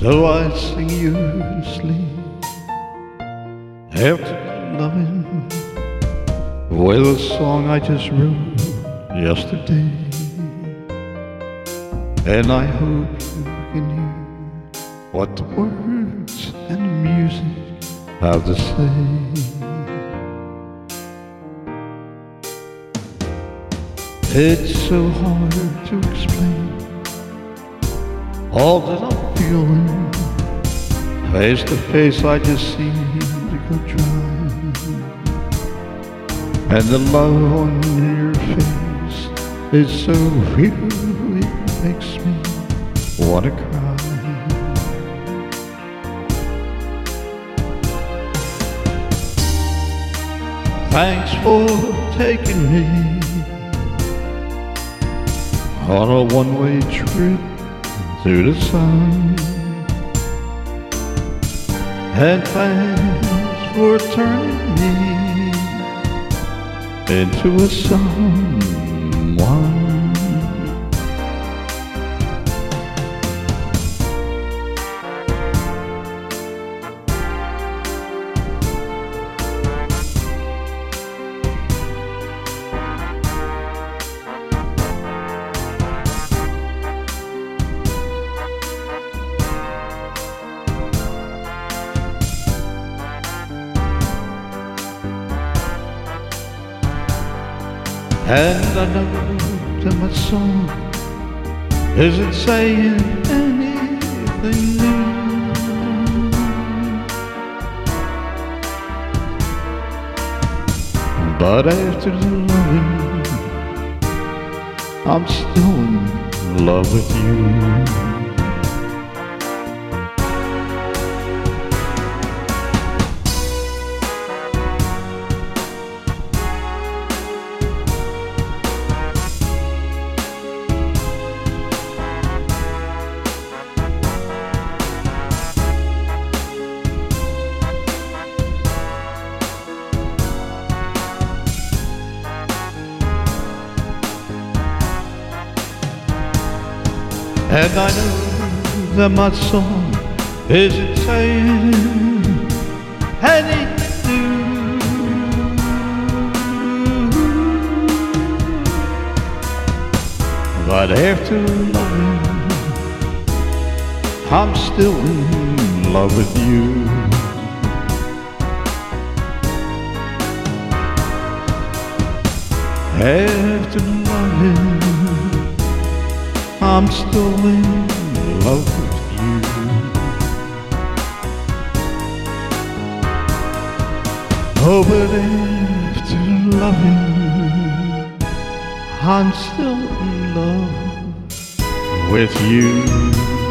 So I sing you to sleep after loving with a song I just wrote yesterday. And I hope you can hear what the words and the music have to say. It's so hard to explain all that I'm feeling. Face to face I just seem to go dry, and the love on your face is so real it makes me wanna cry. Thanks for taking me on a one-way trip through the sun, and thanks for turning me into a someone. And I know that my song isn't saying anything new, but after the loving, I'm still in love with you. And I know that my song isn't saying anything new, but after loving, I'm still in love with you. After loving, I'm still in love with you. Oh, but after loving, I'm still in love with you.